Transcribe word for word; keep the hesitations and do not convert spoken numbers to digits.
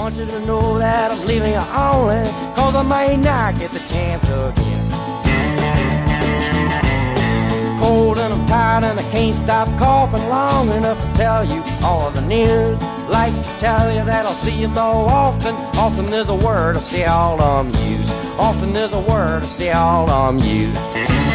want you to know that I'm leaving you only cause I may not get the chance again. Cold and I'm tired and I can't stop coughing long enough to tell you all of the news. Like to tell you that I'll see you though often. Often there's a word I see all I'm used. Often there's a word I see all I'm used.